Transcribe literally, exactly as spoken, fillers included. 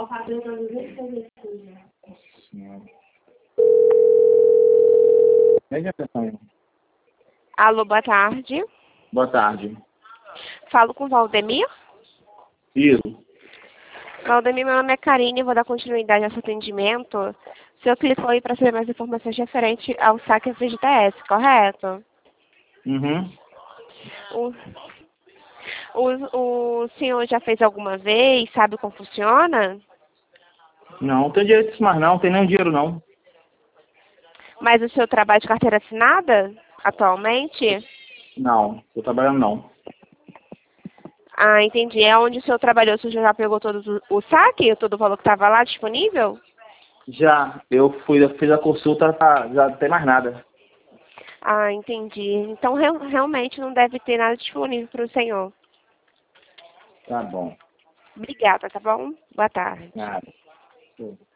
Veja a atenção. Alô, boa tarde. Boa tarde. Falo com o Valdemir. Isso. Valdemir, meu nome é Karine, vou dar continuidade ao seu atendimento. O senhor clicou aí para saber mais informações referentes ao saque F G T S, correto? Uhum. O, o, o senhor já fez alguma vez? Sabe como funciona? Não, não tem direito disso mais não, não tem nem dinheiro não. Mas o senhor trabalha de carteira assinada atualmente? Não, tô trabalhando não. Ah, entendi. É onde o senhor trabalhou, o senhor já pegou todo o, o saque, todo o valor que estava lá disponível? Já, eu fui, eu fiz a consulta, tá, já não tem mais nada. Ah, entendi. Então, real, realmente não deve ter nada disponível para o senhor. Tá bom. Obrigada, tá bom? Boa tarde. Nada.